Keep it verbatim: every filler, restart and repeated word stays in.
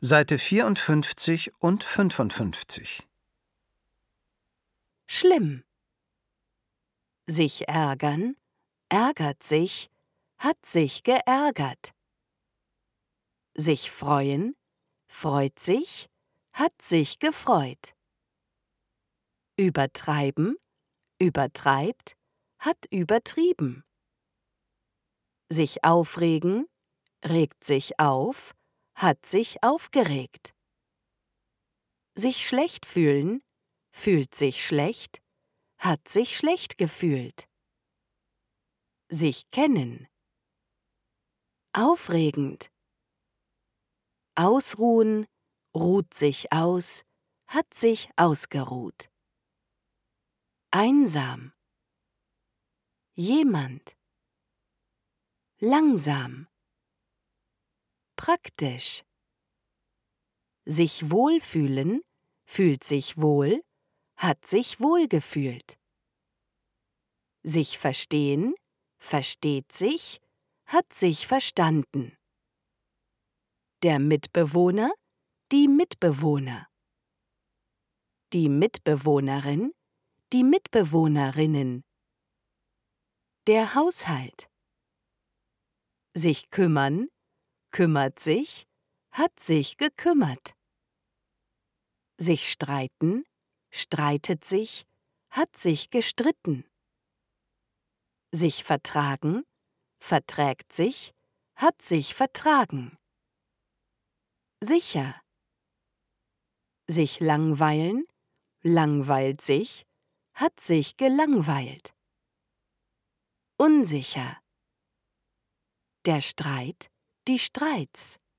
Seite vierundfünfzig und fünfundfünfzig. Schlimm. Sich ärgern, ärgert sich, hat sich geärgert. Sich freuen, freut sich, hat sich gefreut. Übertreiben, übertreibt, hat übertrieben. Sich aufregen, regt sich auf, hat sich aufgeregt. Sich schlecht fühlen, fühlt sich schlecht, hat sich schlecht gefühlt. Sich kennen. Aufregend. Ausruhen, ruht sich aus, hat sich ausgeruht. Einsam. Jemand. Langsam. Praktisch. Sich wohlfühlen, fühlt sich wohl, hat sich wohlgefühlt. Sich verstehen, versteht sich, hat sich verstanden. Der Mitbewohner, die Mitbewohner. Die Mitbewohnerin, die Mitbewohnerinnen. Der Haushalt. Sich kümmern, kümmert sich, hat sich gekümmert. Sich streiten, streitet sich, hat sich gestritten. Sich vertragen, verträgt sich, hat sich vertragen. Sicher. Sich langweilen, langweilt sich, hat sich gelangweilt. Unsicher. Der Streit, die Streits.